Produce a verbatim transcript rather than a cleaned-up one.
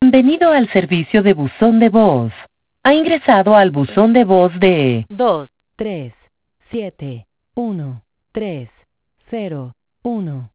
Bienvenido al servicio de buzón de voz. Ha ingresado al buzón de voz de dos, tres, siete, uno, tres, cero, uno.